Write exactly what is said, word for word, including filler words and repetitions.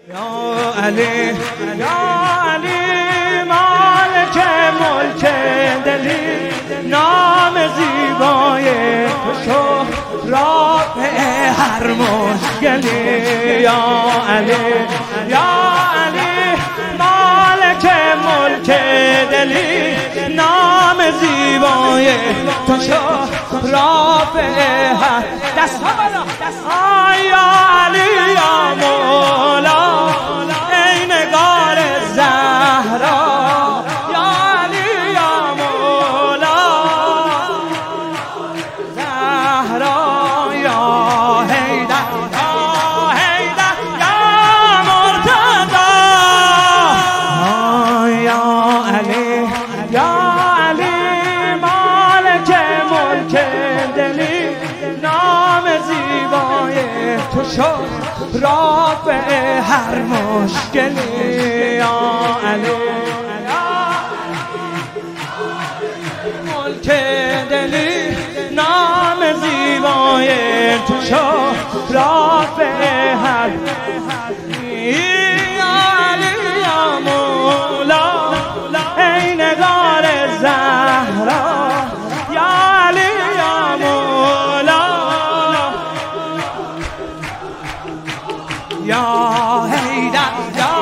یا علی یا علی مالک ملک دلی، نام زیبای تو شهرافع هر مشکلی. یا علی یا علی مالک ملک دلی، نام زیبای تو شهرافع هر. دست ها بالا دست ها. یا علی یا مولا ای نگار زهرا، یا علی یا مولا زهرا، یا حیدر یا حیدر یا مرتضی. یا علی یا علی مالک ملک دلی، نام زیبای تو شهرافع هر مشکلی. یا علی ملک دلی، نام زیبای تو شهرافع هر. یا علی یا مولا ای نگار زهرا، یا علی یا مولا یا حیدر یا